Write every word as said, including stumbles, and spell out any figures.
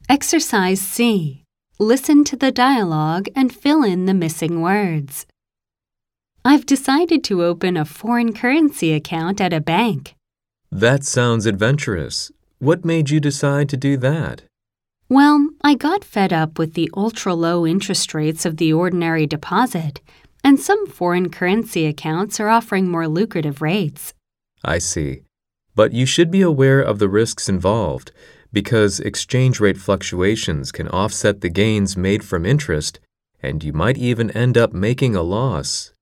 Exercise C. Listen to the dialogue and fill in the missing words. I've decided to open a foreign currency account at a bank. That sounds adventurous. What made you decide to do that? Well, I got fed up with the ultra-low interest rates of the ordinary deposit, and some foreign currency accounts are offering more lucrative rates. I see. But you should be aware of the risks involved, because exchange rate fluctuations can offset the gains made from interest, and you might even end up making a loss.